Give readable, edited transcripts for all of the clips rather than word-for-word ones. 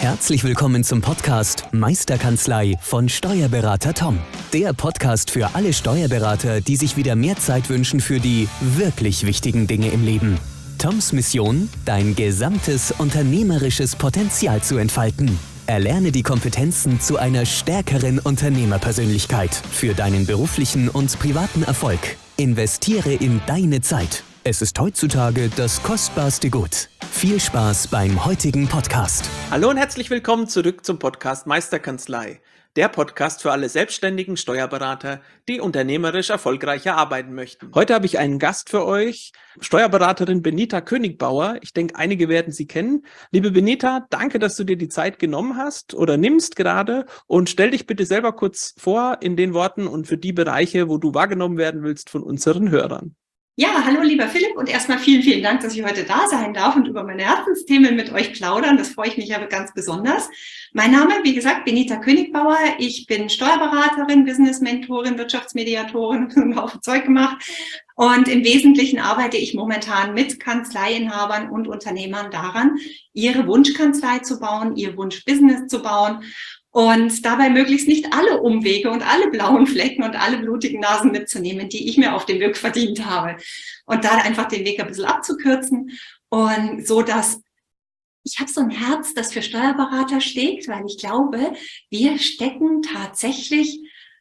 Herzlich willkommen zum Podcast Meisterkanzlei von Steuerberater Tom. Der Podcast für alle Steuerberater, die sich wieder mehr Zeit wünschen für die wirklich wichtigen Dinge im Leben. Toms Mission, dein gesamtes unternehmerisches Potenzial zu entfalten. Erlerne die Kompetenzen zu einer stärkeren Unternehmerpersönlichkeit für deinen beruflichen und privaten Erfolg. Investiere in deine Zeit. Es ist heutzutage das kostbarste Gut. Viel Spaß beim heutigen Podcast. Hallo und herzlich willkommen zurück zum Podcast Meisterkanzlei. Der Podcast für alle selbstständigen Steuerberater, die unternehmerisch erfolgreicher arbeiten möchten. Heute habe ich einen Gast für euch, Steuerberaterin Benita Königbauer. Ich denke, einige werden sie kennen. Liebe Benita, danke, dass du dir die Zeit genommen hast oder nimmst gerade und stell dich bitte selber kurz vor in den Worten und für die Bereiche, wo du wahrgenommen werden willst von unseren Hörern. Ja, hallo lieber Philipp und erstmal vielen, vielen Dank, dass ich heute da sein darf und über meine Herzensthemen mit euch plaudern. Das freue ich mich aber ganz besonders. Mein Name, wie gesagt, Benita Königbauer. Ich bin Steuerberaterin, Business-Mentorin, Wirtschaftsmediatorin, einen Haufen Zeug gemacht. Und im Wesentlichen arbeite ich momentan mit Kanzleiinhabern und Unternehmern daran, ihre Wunschkanzlei zu bauen, ihr Wunschbusiness zu bauen. Und dabei möglichst nicht alle Umwege und alle blauen Flecken und alle blutigen Nasen mitzunehmen, die ich mir auf dem Weg verdient habe. Und da einfach den Weg ein bisschen abzukürzen. Und so, dass ich habe so ein Herz, das für Steuerberater schlägt, weil ich glaube, wir stecken tatsächlich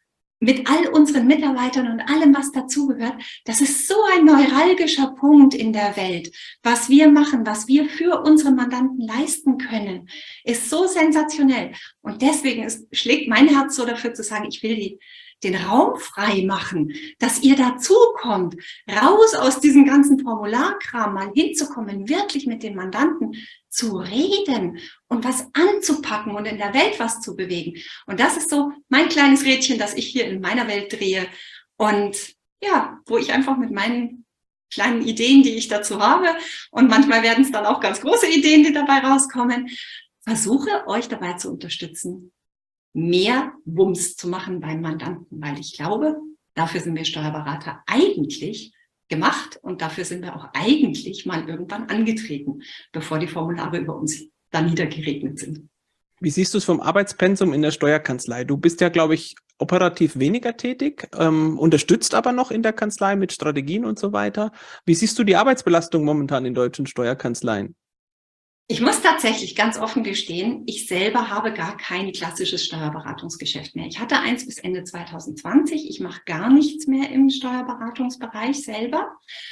mit all unseren Mitarbeitern und allem, was dazugehört, das ist so ein neuralgischer Punkt in der Welt. Was wir machen, was wir für unsere Mandanten leisten können, ist so sensationell. Und deswegen schlägt mein Herz so dafür zu sagen, ich will den Raum frei machen, dass ihr dazukommt, raus aus diesem ganzen Formularkram, mal hinzukommen, wirklich mit den Mandanten zu reden und was anzupacken und in der Welt was zu bewegen. Und das ist so mein kleines Rädchen, das ich hier in meiner Welt drehe und ja, wo ich einfach mit meinen kleinen Ideen, die ich dazu habe, und manchmal werden es dann auch ganz große Ideen, die dabei rauskommen, versuche euch dabei zu unterstützen, mehr Wumms zu machen beim Mandanten, weil ich glaube, dafür sind wir Steuerberater eigentlich gemacht und dafür sind wir auch eigentlich mal irgendwann angetreten, bevor die Formulare über uns da niedergeregnet sind. Wie siehst du es vom Arbeitspensum in der Steuerkanzlei? Du bist ja, glaube ich, operativ weniger tätig, unterstützt aber noch in der Kanzlei mit Strategien und so weiter. Wie siehst du die Arbeitsbelastung momentan in deutschen Steuerkanzleien? Ich muss tatsächlich ganz offen gestehen, ich selber habe gar kein klassisches Steuerberatungsgeschäft mehr. Ich hatte eins bis Ende 2020. Ich mache gar nichts mehr im Steuerberatungsbereich selber.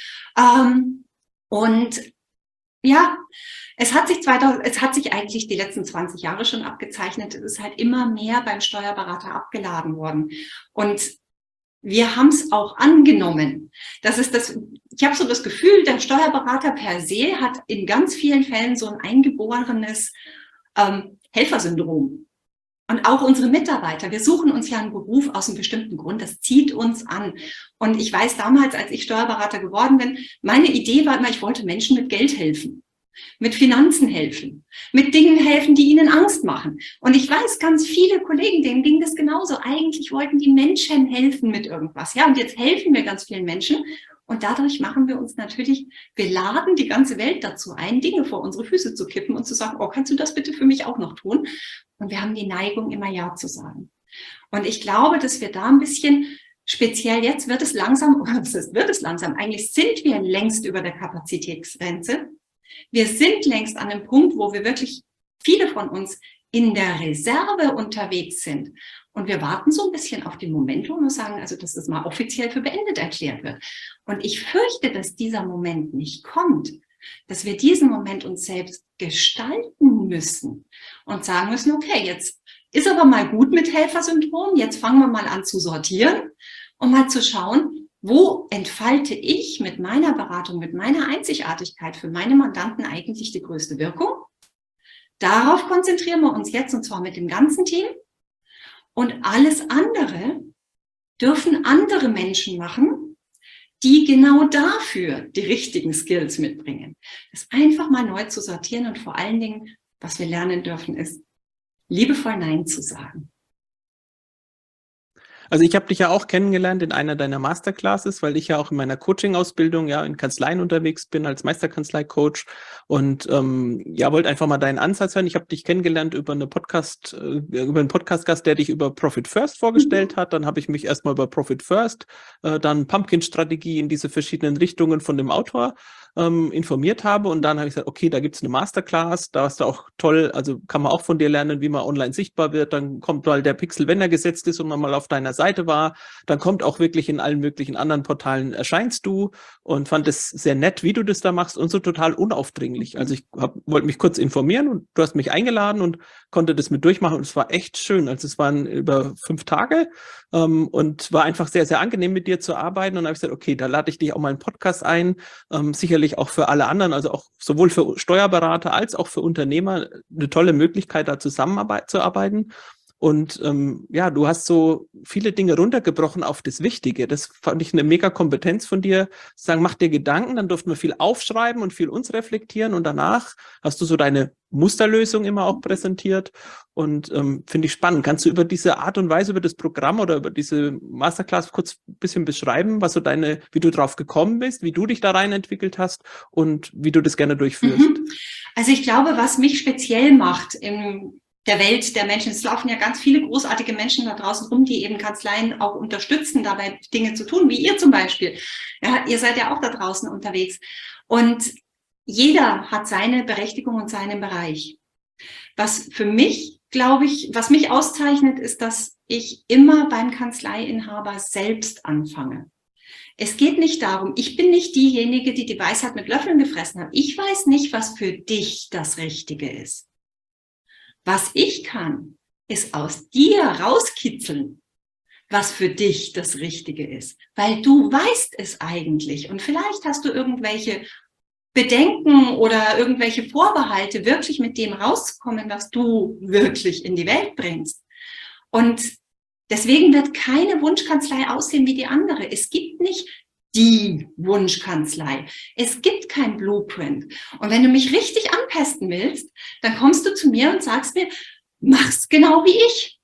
Und ja, es hat sich eigentlich die letzten 20 Jahre schon abgezeichnet. Es ist halt immer mehr beim Steuerberater abgeladen worden. Und wir haben es auch angenommen. Ich habe so das Gefühl, der Steuerberater per se hat in ganz vielen Fällen so ein eingeborenes Helfersyndrom. Und auch unsere Mitarbeiter, wir suchen uns ja einen Beruf aus einem bestimmten Grund, das zieht uns an. Und ich weiß damals, als ich Steuerberater geworden bin, meine Idee war immer, ich wollte Menschen mit Geld helfen. Mit Finanzen helfen, mit Dingen helfen, die ihnen Angst machen. Und ich weiß, ganz viele Kollegen, denen ging das genauso. Eigentlich wollten die Menschen helfen mit irgendwas. Ja, und jetzt helfen wir ganz vielen Menschen. Und dadurch machen wir uns natürlich, wir laden die ganze Welt dazu ein, Dinge vor unsere Füße zu kippen und zu sagen, oh, kannst du das bitte für mich auch noch tun? Und wir haben die Neigung, immer Ja zu sagen. Und ich glaube, dass wir da ein bisschen, speziell jetzt wird es langsam, eigentlich sind wir längst über der Kapazitätsgrenze. Wir sind längst an einem Punkt, wo wir wirklich, viele von uns, in der Reserve unterwegs sind. Und wir warten so ein bisschen auf den Moment, wo wir sagen, also dass das mal offiziell für beendet erklärt wird. Und ich fürchte, dass dieser Moment nicht kommt, dass wir diesen Moment uns selbst gestalten müssen und sagen müssen, okay, jetzt ist aber mal gut mit Helfersyndrom, jetzt fangen wir mal an zu sortieren und mal zu schauen, wo entfalte ich mit meiner Beratung, mit meiner Einzigartigkeit für meine Mandanten eigentlich die größte Wirkung? Darauf konzentrieren wir uns jetzt, und zwar mit dem ganzen Team. Und alles andere dürfen andere Menschen machen, die genau dafür die richtigen Skills mitbringen. Das einfach mal neu zu sortieren und vor allen Dingen, was wir lernen dürfen, ist, liebevoll Nein zu sagen. Also ich habe dich ja auch kennengelernt in einer deiner Masterclasses, weil ich ja auch in meiner Coaching-Ausbildung ja in Kanzleien unterwegs bin als Meisterkanzlei-Coach und ja, wollte einfach mal deinen Ansatz hören. Ich habe dich kennengelernt über einen Podcast-Gast, der dich über Profit First vorgestellt hat. Dann habe ich mich erstmal über Profit First, dann Pumpkin-Strategie in diese verschiedenen Richtungen von dem Autor informiert habe und dann habe ich gesagt, okay, da gibt es eine Masterclass, da ist da auch toll, also kann man auch von dir lernen, wie man online sichtbar wird, dann kommt mal der Pixel, wenn er gesetzt ist und man mal auf deiner Seite war, dann kommt auch wirklich in allen möglichen anderen Portalen erscheinst du und fand es sehr nett, wie du das da machst und so total unaufdringlich. Also ich wollte mich kurz informieren und du hast mich eingeladen und konnte das mit durchmachen und es war echt schön, also es waren über 5 Tage und war einfach sehr, sehr angenehm mit dir zu arbeiten und dann habe ich gesagt, okay, da lade ich dich auch mal in einen Podcast ein, sicherlich auch für alle anderen, also auch sowohl für Steuerberater als auch für Unternehmer eine tolle Möglichkeit, da zusammenzuarbeiten. Und ja, du hast so viele Dinge runtergebrochen auf das Wichtige. Das fand ich eine mega Kompetenz von dir. Sagen, mach dir Gedanken, dann durften wir viel aufschreiben und viel uns reflektieren und danach hast du so deine Musterlösung immer auch präsentiert und finde ich spannend. Kannst du über diese Art und Weise, über das Programm oder über diese Masterclass kurz ein bisschen beschreiben, was so wie du drauf gekommen bist, wie du dich da rein entwickelt hast und wie du das gerne durchführst? Also ich glaube, was mich speziell macht in der Welt der Menschen, es laufen ja ganz viele großartige Menschen da draußen rum, die eben Kanzleien auch unterstützen, dabei Dinge zu tun, wie ihr zum Beispiel. Ja, ihr seid ja auch da draußen unterwegs. Und jeder hat seine Berechtigung und seinen Bereich. Was für mich, glaube ich, was mich auszeichnet, ist, dass ich immer beim Kanzleiinhaber selbst anfange. Es geht nicht darum, ich bin nicht diejenige, die die Weisheit mit Löffeln gefressen hat. Ich weiß nicht, was für dich das Richtige ist. Was ich kann, ist aus dir rauskitzeln, was für dich das Richtige ist. Weil du weißt es eigentlich. Und vielleicht hast du irgendwelche Bedenken oder irgendwelche Vorbehalte, wirklich mit dem rauszukommen, was du wirklich in die Welt bringst. Und deswegen wird keine Wunschkanzlei aussehen wie die andere. Es gibt nicht die Wunschkanzlei. Es gibt kein Blueprint. Und wenn du mich richtig anpesten willst, dann kommst du zu mir und sagst mir, mach's genau wie ich.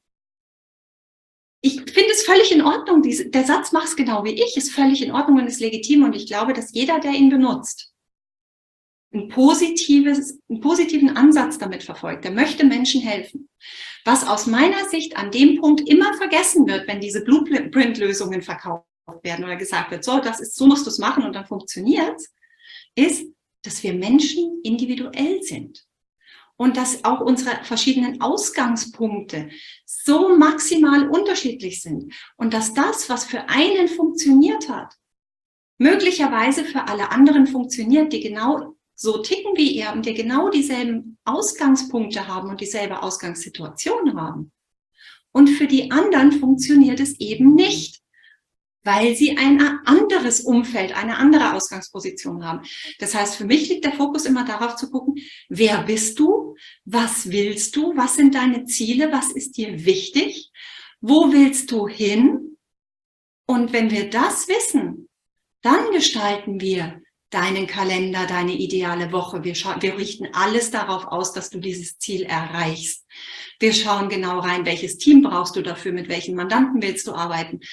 Ich finde es völlig in Ordnung. Der Satz, mach's genau wie ich, ist völlig in Ordnung und ist legitim. Und ich glaube, dass jeder, der ihn benutzt, einen positiven Ansatz damit verfolgt. Der möchte Menschen helfen. Was aus meiner Sicht an dem Punkt immer vergessen wird, wenn diese Blueprint-Lösungen verkauft werden oder gesagt wird, so musst du es machen und dann funktioniert's, ist, dass wir Menschen individuell sind. Und dass auch unsere verschiedenen Ausgangspunkte so maximal unterschiedlich sind. Und dass das, was für einen funktioniert hat, möglicherweise für alle anderen funktioniert, die genau so ticken wie ihr und die genau dieselben Ausgangspunkte haben und dieselbe Ausgangssituation haben. Und für die anderen funktioniert es eben nicht, weil sie ein anderes Umfeld, eine andere Ausgangsposition haben. Das heißt, für mich liegt der Fokus immer darauf zu gucken, wer bist du, was willst du, was sind deine Ziele, was ist dir wichtig, wo willst du hin? Und wenn wir das wissen, dann gestalten wir deinen Kalender, deine ideale Woche. Wir richten alles darauf aus, dass du dieses Ziel erreichst. Wir schauen genau rein, welches Team brauchst du dafür, mit welchen Mandanten willst du arbeiten,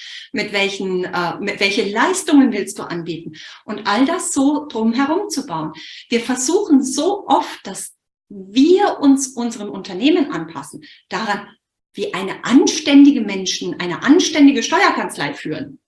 welche Leistungen willst du anbieten und all das so drumherum zu bauen. Wir versuchen so oft, dass wir uns unserem Unternehmen anpassen, daran, wie eine anständige Menschen, eine anständige Steuerkanzlei führen.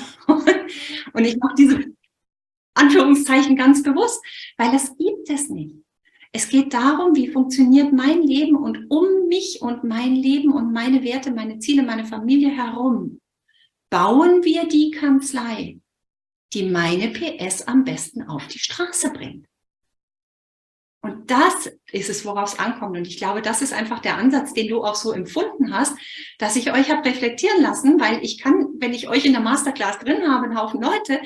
Und ich mache diese Anführungszeichen ganz bewusst, weil das gibt es nicht. Es geht darum, wie funktioniert mein Leben und um mich und mein Leben und meine Werte, meine Ziele, meine Familie herum bauen wir die Kanzlei, die meine PS am besten auf die Straße bringt. Und das ist es, worauf es ankommt. Und ich glaube, das ist einfach der Ansatz, den du auch so empfunden hast, dass ich euch habe reflektieren lassen, weil ich kann, wenn ich euch in der Masterclass drin habe, einen Haufen Leute,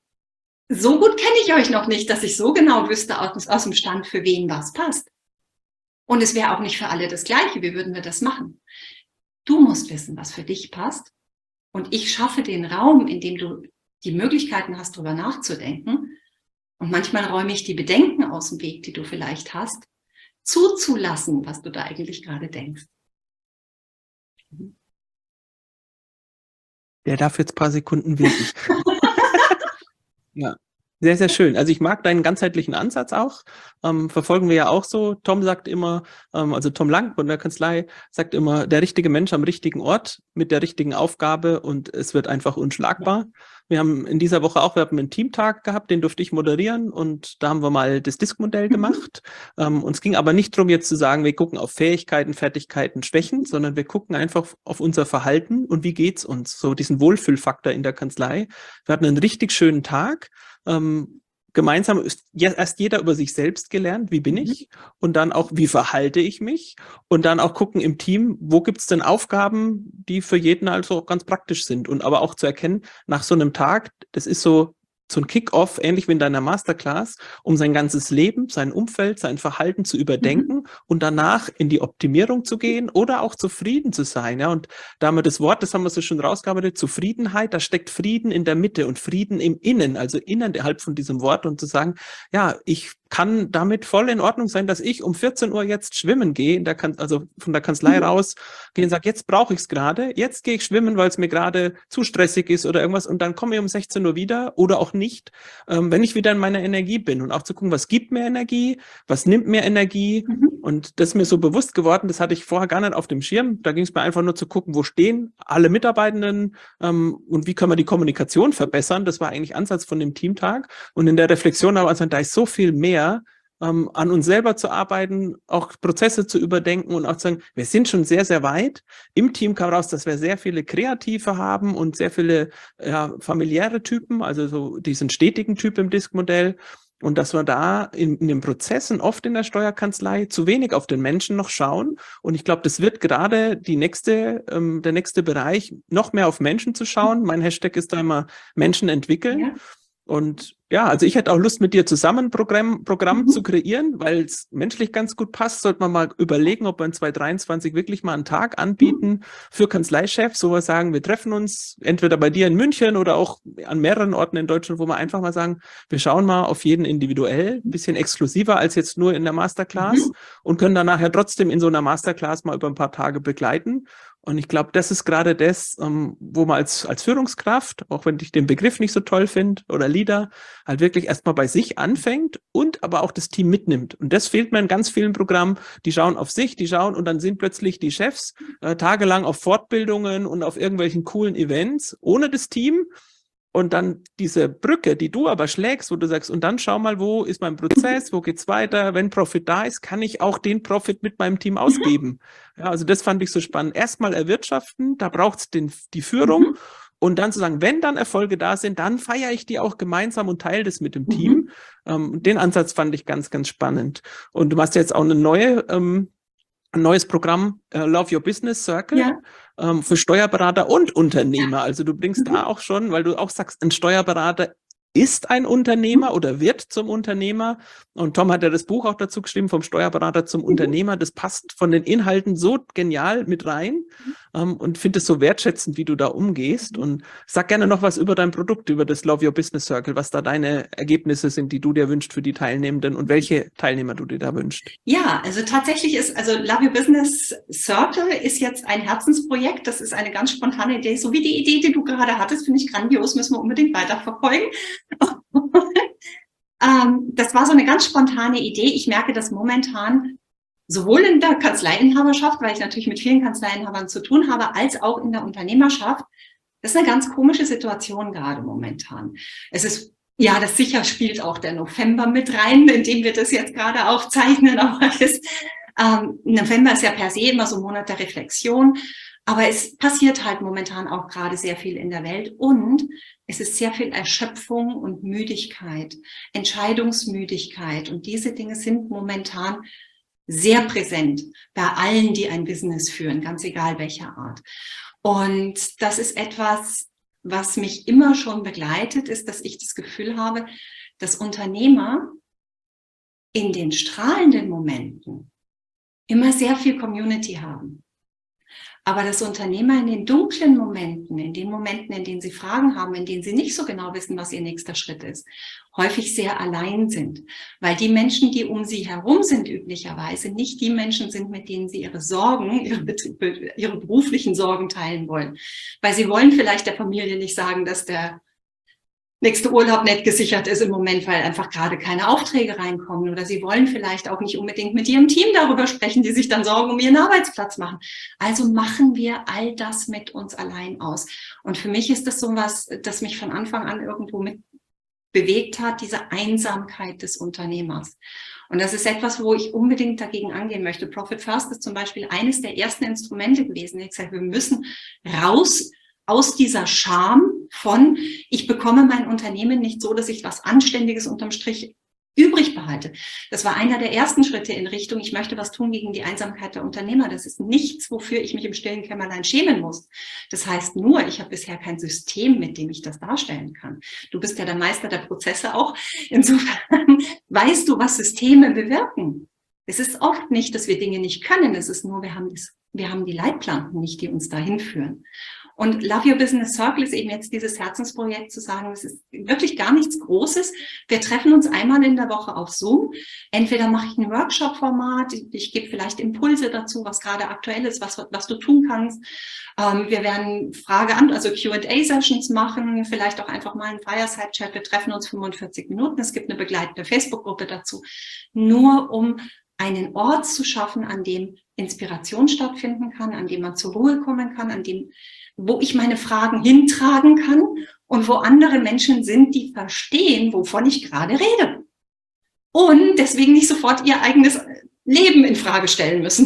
so gut kenne ich euch noch nicht, dass ich so genau wüsste aus dem Stand, für wen was passt. Und es wäre auch nicht für alle das Gleiche. Wie würden wir das machen? Du musst wissen, was für dich passt. Und ich schaffe den Raum, in dem du die Möglichkeiten hast, darüber nachzudenken. Und manchmal räume ich die Bedenken aus dem Weg, die du vielleicht hast, zuzulassen, was du da eigentlich gerade denkst. Der darf jetzt ein paar Sekunden winken. Ja, sehr, sehr schön. Also ich mag deinen ganzheitlichen Ansatz auch. Verfolgen wir ja auch so. Tom sagt immer, also Tom Lang von der Kanzlei sagt immer, der richtige Mensch am richtigen Ort mit der richtigen Aufgabe und es wird einfach unschlagbar. Wir haben in dieser Woche auch, wir haben einen Teamtag gehabt, den durfte ich moderieren und da haben wir mal das DISC-Modell gemacht. Uns ging aber nicht darum, jetzt zu sagen, wir gucken auf Fähigkeiten, Fertigkeiten, Schwächen, sondern wir gucken einfach auf unser Verhalten und wie geht's uns, so diesen Wohlfühlfaktor in der Kanzlei. Wir hatten einen richtig schönen Tag. Gemeinsam ist erst jeder über sich selbst gelernt, wie bin ich, und dann auch, wie verhalte ich mich, und dann auch gucken im Team, wo gibt es denn Aufgaben, die für jeden also auch ganz praktisch sind, und aber auch zu erkennen, nach so einem Tag, das ist so ein Kick-off, ähnlich wie in deiner Masterclass, um sein ganzes Leben, sein Umfeld, sein Verhalten zu überdenken und danach in die Optimierung zu gehen oder auch zufrieden zu sein. Ja, und da haben wir das Wort, das haben wir so schon rausgearbeitet, Zufriedenheit, da steckt Frieden in der Mitte und Frieden im Innen, also innerhalb von diesem Wort, und zu sagen, ja, ich kann damit voll in Ordnung sein, dass ich um 14 Uhr jetzt schwimmen gehe, also von der Kanzlei raus, gehe und sage, jetzt brauche ich es gerade, jetzt gehe ich schwimmen, weil es mir gerade zu stressig ist oder irgendwas, und dann komme ich um 16 Uhr wieder oder auch nicht, wenn ich wieder in meiner Energie bin, und auch zu gucken, was gibt mir Energie, was nimmt mir Energie, und das ist mir so bewusst geworden, das hatte ich vorher gar nicht auf dem Schirm, da ging es mir einfach nur zu gucken, wo stehen alle Mitarbeitenden und wie können wir die Kommunikation verbessern, das war eigentlich Ansatz von dem Teamtag, und in der Reflexion aber, also, da ist so viel mehr, an uns selber zu arbeiten, auch Prozesse zu überdenken und auch zu sagen, wir sind schon sehr, sehr weit. Im Team kam raus, dass wir sehr viele Kreative haben und sehr viele familiäre Typen, also so diesen stetigen Typ im DISC-Modell. Und dass wir da in den Prozessen oft in der Steuerkanzlei zu wenig auf den Menschen noch schauen. Und ich glaube, das wird gerade der nächste Bereich, noch mehr auf Menschen zu schauen. Mein Hashtag ist da immer Menschen entwickeln. Ja. Und ja, also ich hätte auch Lust, mit dir zusammen ein Programm zu kreieren, weil es menschlich ganz gut passt. Sollte man mal überlegen, ob wir in 2023 wirklich mal einen Tag anbieten für Kanzleichefs, wo wir sagen, wir treffen uns entweder bei dir in München oder auch an mehreren Orten in Deutschland, wo wir einfach mal sagen, wir schauen mal auf jeden individuell, ein bisschen exklusiver als jetzt nur in der Masterclass und können dann nachher trotzdem in so einer Masterclass mal über ein paar Tage begleiten. Und ich glaube, das ist gerade das, wo man als Führungskraft, auch wenn ich den Begriff nicht so toll finde, oder Leader, halt wirklich erstmal bei sich anfängt und aber auch das Team mitnimmt. Und das fehlt mir in ganz vielen Programmen. Die schauen auf sich, und dann sind plötzlich die Chefs tagelang auf Fortbildungen und auf irgendwelchen coolen Events ohne das Team. Und dann diese Brücke, die du aber schlägst, wo du sagst, und dann schau mal, wo ist mein Prozess, wo geht's weiter, wenn Profit da ist, kann ich auch den Profit mit meinem Team ausgeben. Ja, also das fand ich so spannend. Erstmal erwirtschaften, da braucht's die Führung, und dann zu sagen, wenn dann Erfolge da sind, dann feiere ich die auch gemeinsam und teile das mit dem Team. Den Ansatz fand ich ganz, ganz spannend. Und du machst jetzt auch ein neues Programm, Love Your Business Circle, für Steuerberater und Unternehmer. Also du bringst da auch schon, weil du auch sagst, ein Steuerberater ist ein Unternehmer oder wird zum Unternehmer. Und Tom hat ja das Buch auch dazu geschrieben, vom Steuerberater zum Unternehmer. Das passt von den Inhalten so genial mit rein, und finde es so wertschätzend, wie du da umgehst. Und sag gerne noch was über dein Produkt, über das Love Your Business Circle, was da deine Ergebnisse sind, die du dir wünschst für die Teilnehmenden und welche Teilnehmer du dir da wünschst. Ja, also tatsächlich Love Your Business Circle ist jetzt ein Herzensprojekt. Das ist eine ganz spontane Idee. So wie die Idee, die du gerade hattest, finde ich grandios, müssen wir unbedingt weiterverfolgen. Das war so eine ganz spontane Idee. Ich merke das momentan sowohl in der Kanzleiinhaberschaft, weil ich natürlich mit vielen Kanzleiinhabern zu tun habe, als auch in der Unternehmerschaft. Das ist eine ganz komische Situation gerade momentan. Es ist, ja, das sicher spielt auch der November mit rein, in dem wir das jetzt gerade aufzeichnen. Aber November ist ja per se immer so ein Monat der Reflexion. Aber es passiert halt momentan auch gerade sehr viel in der Welt, und es ist sehr viel Erschöpfung und Müdigkeit, Entscheidungsmüdigkeit, und diese Dinge sind momentan sehr präsent bei allen, die ein Business führen, ganz egal welcher Art. Und das ist etwas, was mich immer schon begleitet, ist, dass ich das Gefühl habe, dass Unternehmer in den strahlenden Momenten immer sehr viel Community haben. Aber dass Unternehmer in den dunklen Momenten, in den Momenten, in denen sie Fragen haben, in denen sie nicht so genau wissen, was ihr nächster Schritt ist, häufig sehr allein sind. Weil die Menschen, die um sie herum sind, üblicherweise nicht die Menschen sind, mit denen sie ihre Sorgen, ihre beruflichen Sorgen teilen wollen. Weil sie wollen vielleicht der Familie nicht sagen, dass der nächste Urlaub nicht gesichert ist im Moment, weil einfach gerade keine Aufträge reinkommen. Oder sie wollen vielleicht auch nicht unbedingt mit ihrem Team darüber sprechen, die sich dann Sorgen um ihren Arbeitsplatz machen. Also machen wir all das mit uns allein aus. Und für mich ist das so was, das mich von Anfang an irgendwo mit bewegt hat, diese Einsamkeit des Unternehmers. Und das ist etwas, wo ich unbedingt dagegen angehen möchte. Profit First ist zum Beispiel eines der ersten Instrumente gewesen. Ich sage, wir müssen raus aus dieser Scham von, ich bekomme mein Unternehmen nicht so, dass ich was Anständiges unterm Strich übrig behalte. Das war einer der ersten Schritte in Richtung, ich möchte was tun gegen die Einsamkeit der Unternehmer. Das ist nichts, wofür ich mich im stillen Kämmerlein schämen muss. Das heißt nur, ich habe bisher kein System, mit dem ich das darstellen kann. Du bist ja der Meister der Prozesse auch. Insofern weißt du, was Systeme bewirken. Es ist oft nicht, dass wir Dinge nicht können. Es ist nur, wir haben die Leitplanken nicht, die uns dahin führen. Und Love Your Business Circle ist eben jetzt dieses Herzensprojekt zu sagen, es ist wirklich gar nichts Großes. Wir treffen uns einmal in der Woche auf Zoom. Entweder mache ich ein Workshop-Format, ich gebe vielleicht Impulse dazu, was gerade aktuell ist, was du tun kannst. Wir werden also Q&A-Sessions machen, vielleicht auch einfach mal einen Fireside-Chat. Wir treffen uns 45 Minuten. Es gibt eine begleitende Facebook-Gruppe dazu, nur um einen Ort zu schaffen, an dem Inspiration stattfinden kann, an dem man zur Ruhe kommen kann, wo ich meine Fragen hintragen kann und wo andere Menschen sind, die verstehen, wovon ich gerade rede. Und deswegen nicht sofort ihr eigenes Leben in Frage stellen müssen,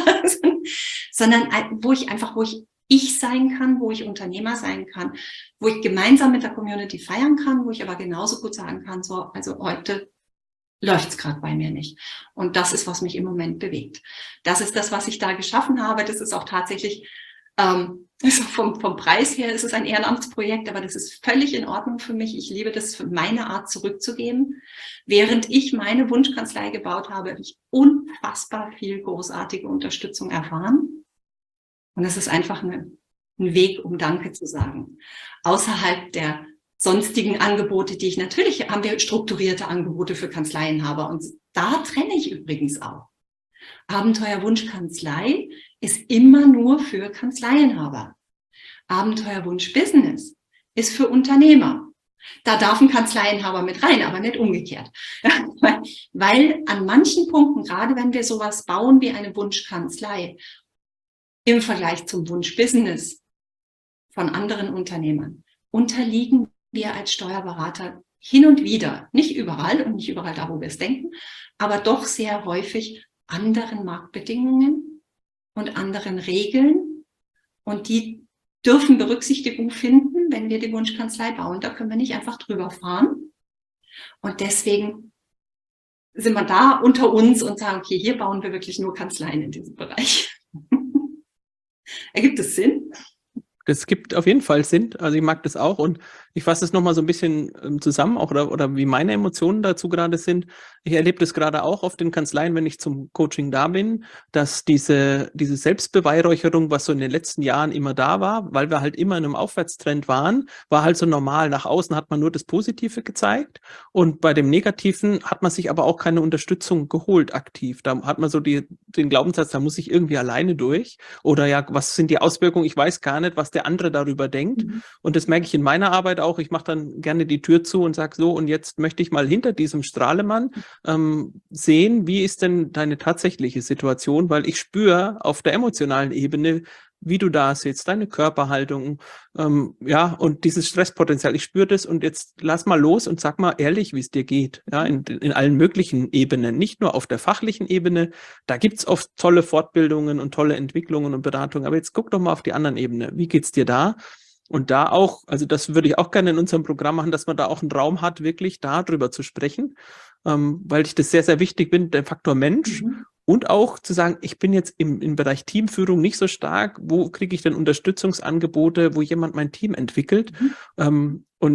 sondern wo ich sein kann, wo ich Unternehmer sein kann, wo ich gemeinsam mit der Community feiern kann, wo ich aber genauso gut sagen kann, so, also heute läuft's gerade bei mir nicht. Und das ist, was mich im Moment bewegt. Das ist das, was ich da geschaffen habe. Das ist auch tatsächlich, also vom Preis her ist es ein Ehrenamtsprojekt, aber das ist völlig in Ordnung für mich. Ich liebe das, für meine Art zurückzugeben. Während ich meine Wunschkanzlei gebaut habe, habe ich unfassbar viel großartige Unterstützung erfahren. Und es ist einfach ein Weg, um Danke zu sagen. Außerhalb der sonstigen Angebote, haben wir strukturierte Angebote für Kanzleienhaber. Und da trenne ich übrigens auch. Abenteuer Wunschkanzlei ist immer nur für Kanzleienhaber. Abenteuer Wunsch Business ist für Unternehmer. Da darf ein Kanzleienhaber mit rein, aber nicht umgekehrt. Weil an manchen Punkten, gerade wenn wir sowas bauen wie eine Wunschkanzlei, im Vergleich zum Wunsch Business von anderen Unternehmern, unterliegen wir als Steuerberater hin und wieder, nicht überall und nicht überall da, wo wir es denken, aber doch sehr häufig anderen Marktbedingungen und anderen Regeln. Und die dürfen Berücksichtigung finden, wenn wir die Wunschkanzlei bauen. Da können wir nicht einfach drüber fahren. Und deswegen sind wir da unter uns und sagen, okay, hier bauen wir wirklich nur Kanzleien in diesem Bereich. Ergibt es Sinn? Das gibt auf jeden Fall Sinn. Also ich mag das auch und ich fasse es nochmal so ein bisschen zusammen, auch oder wie meine Emotionen dazu gerade sind. Ich erlebe das gerade auch auf den Kanzleien, wenn ich zum Coaching da bin, dass diese Selbstbeweihräucherung, was so in den letzten Jahren immer da war, weil wir halt immer in einem Aufwärtstrend waren, war halt so normal. Nach außen hat man nur das Positive gezeigt und bei dem Negativen hat man sich aber auch keine Unterstützung geholt aktiv. Da hat man so den Glaubenssatz, da muss ich irgendwie alleine durch oder ja, was sind die Auswirkungen? Ich weiß gar nicht, was der andere darüber denkt. Und das merke ich in meiner Arbeit auch. Ich mache dann gerne die Tür zu und sage so, und jetzt möchte ich mal hinter diesem Strahlemann sehen, wie ist denn deine tatsächliche Situation, weil ich spüre auf der emotionalen Ebene, wie du da sitzt, deine Körperhaltung, ja, und dieses Stresspotenzial. Ich spüre das und jetzt lass mal los und sag mal ehrlich, wie es dir geht, ja, in allen möglichen Ebenen, nicht nur auf der fachlichen Ebene. Da gibt's oft tolle Fortbildungen und tolle Entwicklungen und Beratungen, aber jetzt guck doch mal auf die anderen Ebene. Wie geht's dir da? Und da auch, also das würde ich auch gerne in unserem Programm machen, dass man da auch einen Raum hat, wirklich darüber zu sprechen, weil ich das sehr, sehr wichtig finde, der Faktor Mensch. Und auch zu sagen, ich bin jetzt im Bereich Teamführung nicht so stark, wo kriege ich denn Unterstützungsangebote, wo jemand mein Team entwickelt? Und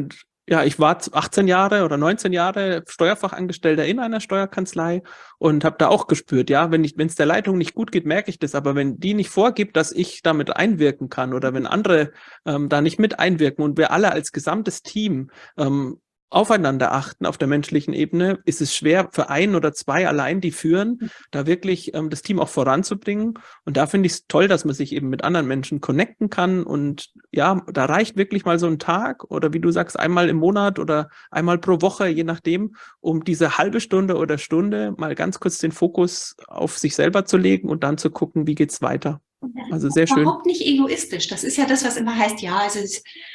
ich war 18 Jahre oder 19 Jahre Steuerfachangestellter in einer Steuerkanzlei und habe da auch gespürt, ja, wenn es der Leitung nicht gut geht, merke ich das, aber wenn die nicht vorgibt, dass ich damit einwirken kann oder wenn andere da nicht mit einwirken und wir alle als gesamtes Team aufeinander achten auf der menschlichen Ebene, ist es schwer für ein oder zwei allein, die führen, da wirklich das Team auch voranzubringen. Und da finde ich es toll, dass man sich eben mit anderen Menschen connecten kann. Und ja, da reicht wirklich mal so ein Tag oder wie du sagst, einmal im Monat oder einmal pro Woche, je nachdem, um diese halbe Stunde oder Stunde mal ganz kurz den Fokus auf sich selber zu legen und dann zu gucken, wie geht's weiter. Also sehr schön. Überhaupt nicht egoistisch. Das ist ja das, was immer heißt, ja, also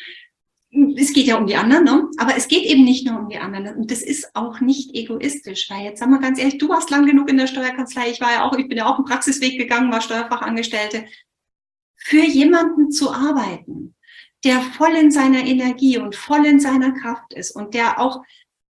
es geht ja um die anderen, ne? Aber es geht eben nicht nur um die anderen. Und das ist auch nicht egoistisch, weil jetzt sagen wir ganz ehrlich, du warst lang genug in der Steuerkanzlei, ich bin ja auch einen Praxisweg gegangen, war Steuerfachangestellte. Für jemanden zu arbeiten, der voll in seiner Energie und voll in seiner Kraft ist und der auch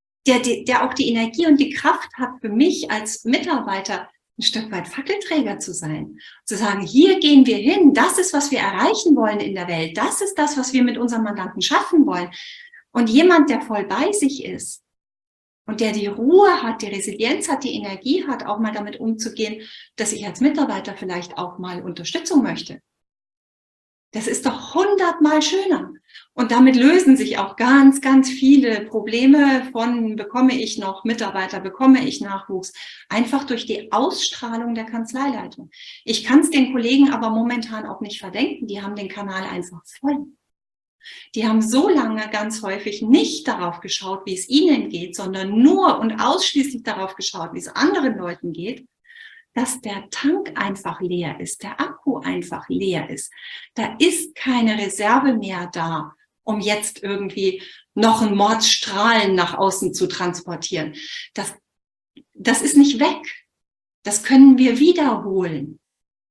die Energie und die Kraft hat, für mich als Mitarbeiter ein Stück weit Fackelträger zu sein. Zu sagen, hier gehen wir hin, das ist, was wir erreichen wollen in der Welt, das ist das, was wir mit unserem Mandanten schaffen wollen. Und jemand, der voll bei sich ist und der die Ruhe hat, die Resilienz hat, die Energie hat, auch mal damit umzugehen, dass ich als Mitarbeiter vielleicht auch mal Unterstützung möchte. Das ist doch 100-mal schöner. Und damit lösen sich auch ganz, ganz viele Probleme von, bekomme ich noch Mitarbeiter, bekomme ich Nachwuchs, einfach durch die Ausstrahlung der Kanzleileitung. Ich kann es den Kollegen aber momentan auch nicht verdenken, die haben den Kanal einfach voll. Die haben so lange ganz häufig nicht darauf geschaut, wie es ihnen geht, sondern nur und ausschließlich darauf geschaut, wie es anderen Leuten geht, dass der Tank einfach leer ist, der Akku einfach leer ist. Da ist keine Reserve mehr da, um jetzt irgendwie noch einen Mordsstrahlen nach außen zu transportieren. Das ist nicht weg. Das können wir wiederholen.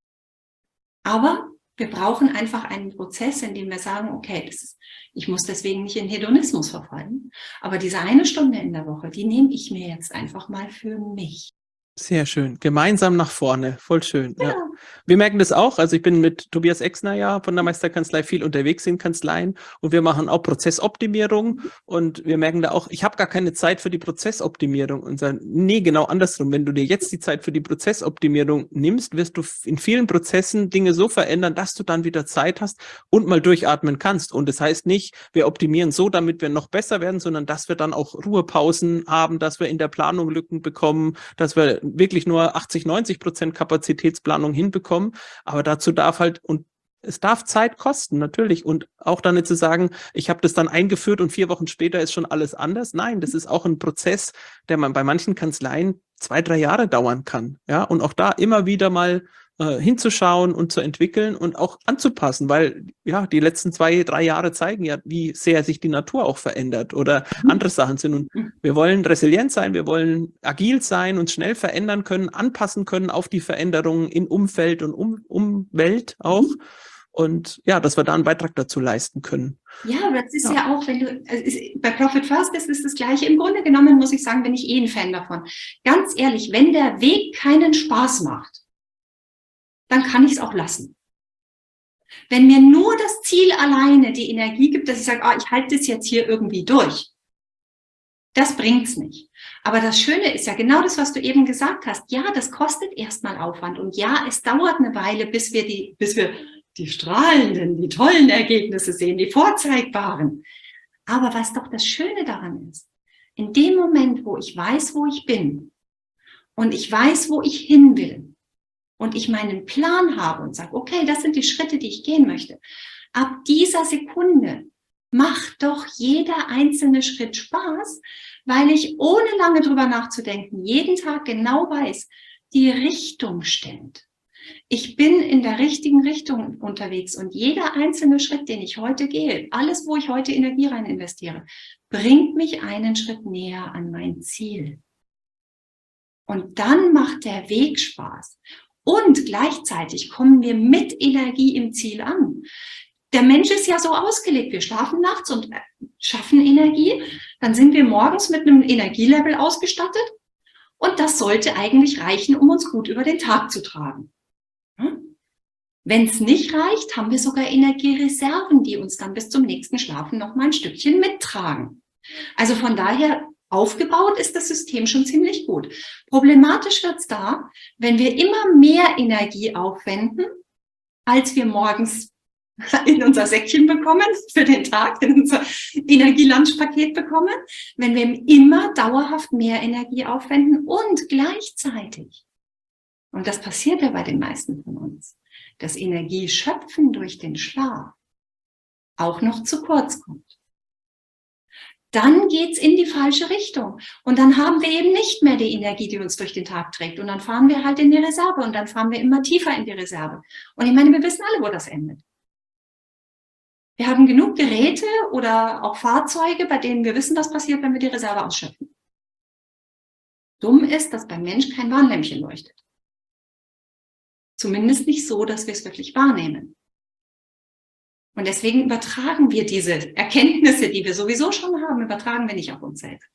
Aber wir brauchen einfach einen Prozess, in dem wir sagen, okay, ich muss deswegen nicht in Hedonismus verfallen, aber diese eine Stunde in der Woche, die nehme ich mir jetzt einfach mal für mich. Sehr schön. Gemeinsam nach vorne. Voll schön. Ja. Ja. Wir merken das auch. Also ich bin mit Tobias Exner ja von der Meisterkanzlei viel unterwegs in Kanzleien und wir machen auch Prozessoptimierung und wir merken da auch, ich habe gar keine Zeit für die Prozessoptimierung und sagen, nee, genau andersrum. Wenn du dir jetzt die Zeit für die Prozessoptimierung nimmst, wirst du in vielen Prozessen Dinge so verändern, dass du dann wieder Zeit hast und mal durchatmen kannst. Und das heißt nicht, wir optimieren so, damit wir noch besser werden, sondern dass wir dann auch Ruhepausen haben, dass wir in der Planung Lücken bekommen, dass wir wirklich nur 80-90% Kapazitätsplanung hinbekommen, aber dazu darf halt, und es darf Zeit kosten, natürlich, und auch dann nicht zu sagen, ich habe das dann eingeführt und 4 Wochen später ist schon alles anders. Nein, das ist auch ein Prozess, der man bei manchen Kanzleien 2-3 Jahre dauern kann, ja, und auch da immer wieder mal hinzuschauen und zu entwickeln und auch anzupassen, weil ja die letzten 2-3 Jahre zeigen ja, wie sehr sich die Natur auch verändert oder andere Sachen sind. Und wir wollen resilient sein, wir wollen agil sein, uns schnell verändern können, anpassen können auf die Veränderungen in Umfeld und Umwelt auch. Und ja, dass wir da einen Beitrag dazu leisten können. Ja, aber das ist ja auch, wenn du bei Profit First bist, ist das Gleiche. Im Grunde genommen muss ich sagen, bin ich ein Fan davon. Ganz ehrlich, wenn der Weg keinen Spaß macht, dann kann ich es auch lassen. Wenn mir nur das Ziel alleine die Energie gibt, dass ich sage, ich halte das jetzt hier irgendwie durch, das bringt's nicht. Aber das Schöne ist ja genau das, was du eben gesagt hast. Ja, das kostet erstmal Aufwand und ja, es dauert eine Weile, bis wir die strahlenden, die tollen Ergebnisse sehen, die vorzeigbaren. Aber was doch das Schöne daran ist, in dem Moment, wo ich weiß, wo ich bin und ich weiß, wo ich hin will, und ich meinen Plan habe und sage, okay, das sind die Schritte, die ich gehen möchte. Ab dieser Sekunde macht doch jeder einzelne Schritt Spaß, weil ich ohne lange drüber nachzudenken jeden Tag genau weiß, die Richtung stimmt. Ich bin in der richtigen Richtung unterwegs und jeder einzelne Schritt, den ich heute gehe, alles, wo ich heute Energie rein investiere, bringt mich einen Schritt näher an mein Ziel. Und dann macht der Weg Spaß. Und gleichzeitig kommen wir mit Energie im Ziel an. Der Mensch ist ja so ausgelegt, wir schlafen nachts und schaffen Energie. Dann sind wir morgens mit einem Energielevel ausgestattet. Und das sollte eigentlich reichen, um uns gut über den Tag zu tragen. Wenn es nicht reicht, haben wir sogar Energiereserven, die uns dann bis zum nächsten Schlafen noch mal ein Stückchen mittragen. Also von daher, aufgebaut ist das System schon ziemlich gut. Problematisch wird es da, wenn wir immer mehr Energie aufwenden, als wir morgens in unser Säckchen bekommen für den Tag, in unser Energielunchpaket bekommen, wenn wir immer dauerhaft mehr Energie aufwenden und gleichzeitig, und das passiert ja bei den meisten von uns, das Energieschöpfen durch den Schlaf auch noch zu kurz kommt. Dann geht's in die falsche Richtung. Und dann haben wir eben nicht mehr die Energie, die uns durch den Tag trägt. Und dann fahren wir halt in die Reserve und dann fahren wir immer tiefer in die Reserve. Und ich meine, wir wissen alle, wo das endet. Wir haben genug Geräte oder auch Fahrzeuge, bei denen wir wissen, was passiert, wenn wir die Reserve ausschöpfen. Dumm ist, dass beim Mensch kein Warnlämpchen leuchtet. Zumindest nicht so, dass wir es wirklich wahrnehmen. Und deswegen übertragen wir diese Erkenntnisse, die wir sowieso schon haben, übertragen wir nicht auf uns selbst.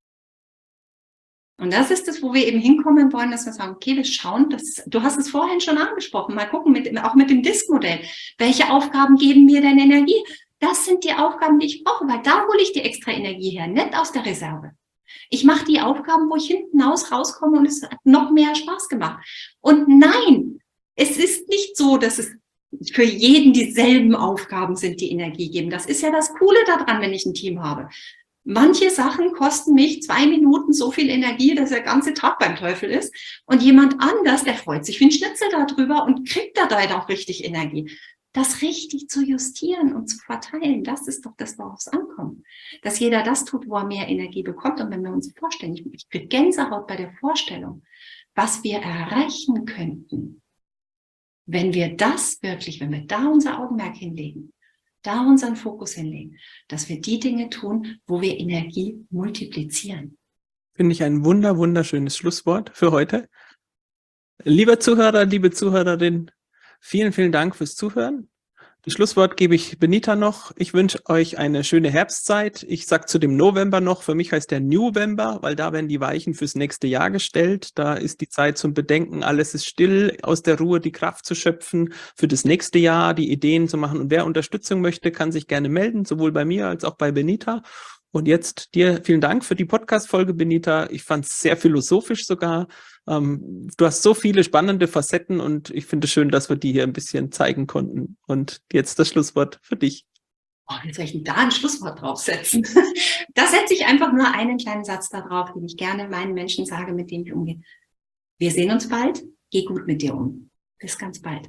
Und das ist es, wo wir eben hinkommen wollen, dass wir sagen, okay, wir schauen, du hast es vorhin schon angesprochen, mal gucken, auch mit dem DISC-Modell. Welche Aufgaben geben mir denn Energie? Das sind die Aufgaben, die ich brauche, weil da hole ich die extra Energie her, nicht aus der Reserve. Ich mache die Aufgaben, wo ich hinten rauskomme und es hat noch mehr Spaß gemacht. Und nein, es ist nicht so, dass es für jeden dieselben Aufgaben sind, die Energie geben. Das ist ja das Coole daran, wenn ich ein Team habe. Manche Sachen kosten mich 2 Minuten so viel Energie, dass der ganze Tag beim Teufel ist. Und jemand anders, der freut sich wie ein Schnitzel darüber und kriegt dabei auch richtig Energie. Das richtig zu justieren und zu verteilen, das ist doch das, worauf es ankommt. Dass jeder das tut, wo er mehr Energie bekommt. Und wenn wir uns vorstellen, ich kriege Gänsehaut bei der Vorstellung, was wir erreichen könnten, wenn wir wenn wir da unser Augenmerk hinlegen, da unseren Fokus hinlegen, dass wir die Dinge tun, wo wir Energie multiplizieren. Finde ich ein wunderschönes Schlusswort für heute. Lieber Zuhörer, liebe Zuhörerin, vielen Dank fürs Zuhören. Das Schlusswort gebe ich Benita noch. Ich wünsche euch eine schöne Herbstzeit. Ich sage zu dem November noch, für mich heißt der Newvember, weil da werden die Weichen fürs nächste Jahr gestellt. Da ist die Zeit zum Bedenken, alles ist still, aus der Ruhe die Kraft zu schöpfen, für das nächste Jahr die Ideen zu machen. Und wer Unterstützung möchte, kann sich gerne melden, sowohl bei mir als auch bei Benita. Und jetzt dir vielen Dank für die Podcast-Folge, Benita. Ich fand es sehr philosophisch sogar. Du hast so viele spannende Facetten und ich finde es schön, dass wir die hier ein bisschen zeigen konnten. Und jetzt das Schlusswort für dich. Oh, wie soll ich denn da ein Schlusswort draufsetzen? Da setze ich einfach nur einen kleinen Satz da drauf, den ich gerne meinen Menschen sage, mit denen ich umgehe. Wir sehen uns bald. Geh gut mit dir um. Bis ganz bald.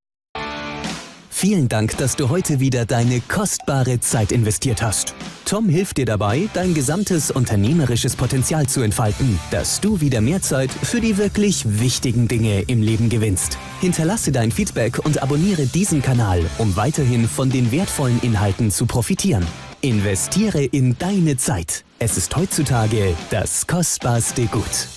Vielen Dank, dass du heute wieder deine kostbare Zeit investiert hast. Tom hilft dir dabei, dein gesamtes unternehmerisches Potenzial zu entfalten, dass du wieder mehr Zeit für die wirklich wichtigen Dinge im Leben gewinnst. Hinterlasse dein Feedback und abonniere diesen Kanal, um weiterhin von den wertvollen Inhalten zu profitieren. Investiere in deine Zeit. Es ist heutzutage das kostbarste Gut.